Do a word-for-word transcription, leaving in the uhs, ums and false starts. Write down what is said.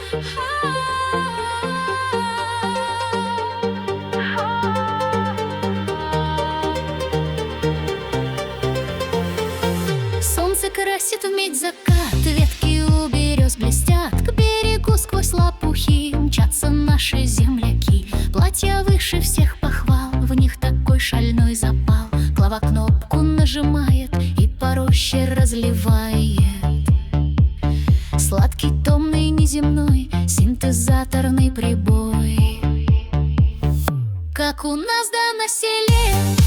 Солнце красит вмиг закат, ветки у берез блестят, к берегу сквозь лопухи мчатся наши земляки. Платья выше всех похвал, в них такой шальной запал. Клава кнопку нажимает и по роще разливает сладкий, томный, неземной синтезаторный прибой. Как у нас да на селе